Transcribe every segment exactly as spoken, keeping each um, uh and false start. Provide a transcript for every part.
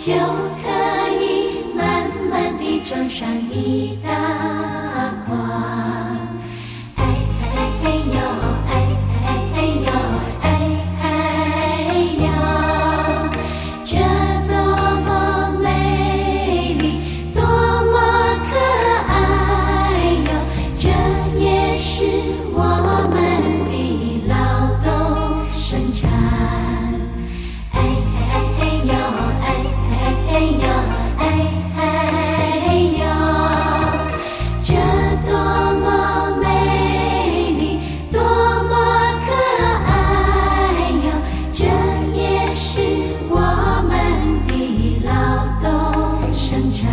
就可以慢慢地装上一大筐。哎嘿嘿哟，哎嘿嘿哟，哎嘿哟，这多么美丽，多么可爱哟！这也是我们的劳动生产。哎嘿嘿哟，哎嘿嘿哟，哎嘿哟，这多么美丽，多么可爱哟！这也是我们的劳动生产。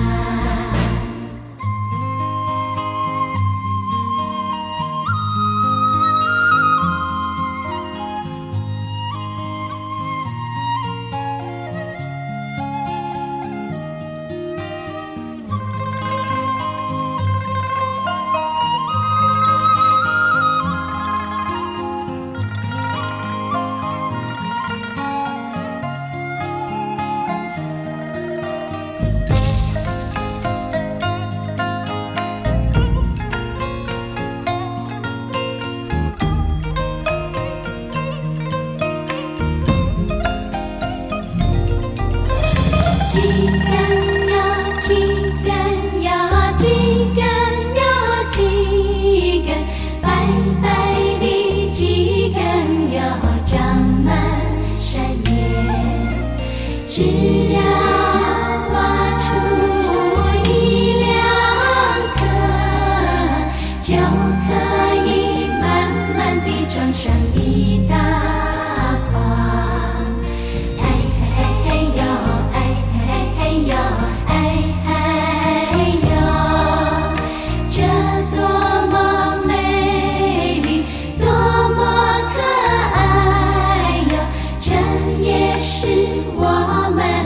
几根呀，几根呀，几根呀，几根，白白的几根呀，长满山野。只要挖出一两颗，就可以慢慢地装上一大筐。是我们